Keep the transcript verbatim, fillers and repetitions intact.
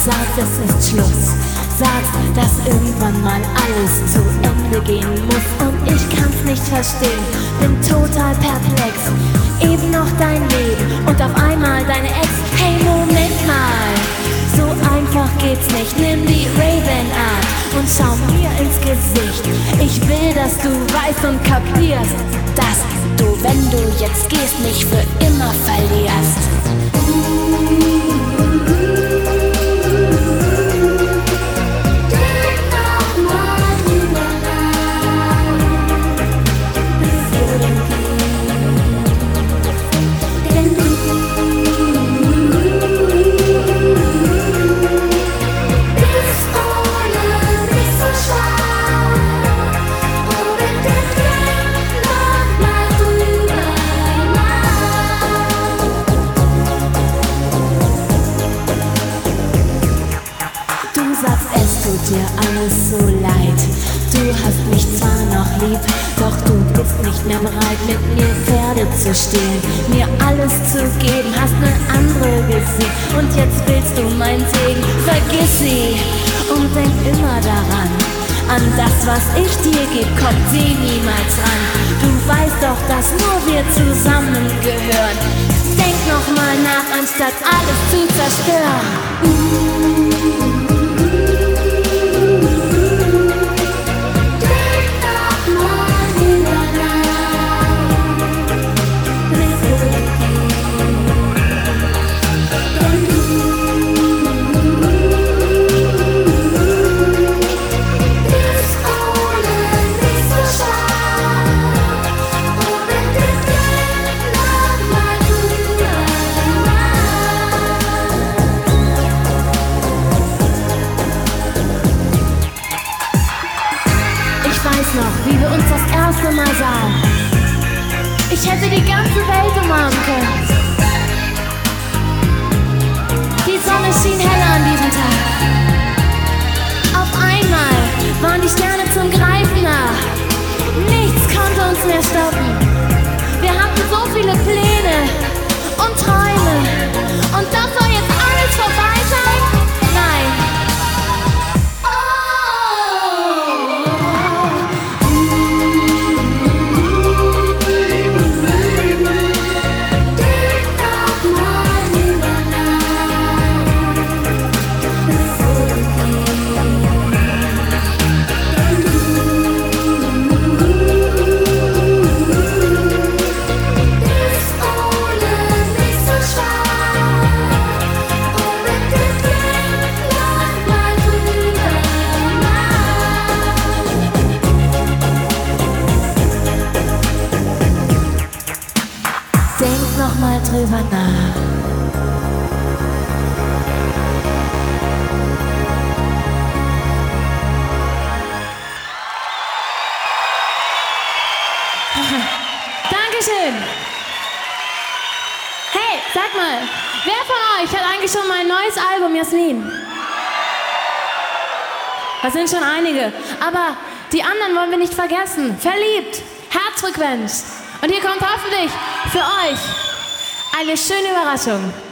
Sagst, es ist Schluss. Sagst, dass irgendwann mal alles zu Ende gehen muss. Und ich kann's nicht verstehen, bin total perplex. Eben noch dein Leben und auf einmal deine Ex. Hey, Moment mal, so einfach geht's nicht. Nimm die Ray-Ban-Art und schau mir ins Gesicht. Ich will, dass du weißt und kapierst, dass du, wenn du jetzt gehst, mich für immer verlierst. Dir alles so leid. Du hast mich zwar noch lieb, doch du bist nicht mehr bereit, mit mir Pferde zu stehlen, mir alles zu geben, hast ne andere gesehen und jetzt willst du meinen Segen. Vergiss sie und denk immer daran, an das, was ich dir geb, kommt sie niemals ran. Du weißt doch, dass nur wir zusammengehören. Denk noch mal nach, anstatt alles zu zerstören. Noch, wie wir uns das erste Mal sahen. Ich hätte die ganze Welt umarmen können. Die Sonne schien heller an diesem Tag. Auf einmal waren die Sterne zum Greifen nah. Nichts konnte uns mehr stoppen. Wir hatten so viele Pläne und Träume. Und das soll jetzt alles vorbei sein? Nein. Denk noch mal drüber nach. Dankeschön. Hey, sag mal, wer von euch hat eigentlich schon mein neues Album, Jasmin? Das sind schon einige, aber die anderen wollen wir nicht vergessen. Verliebt, Herzfrequenz. Und hier kommt hoffentlich für euch eine schöne Überraschung.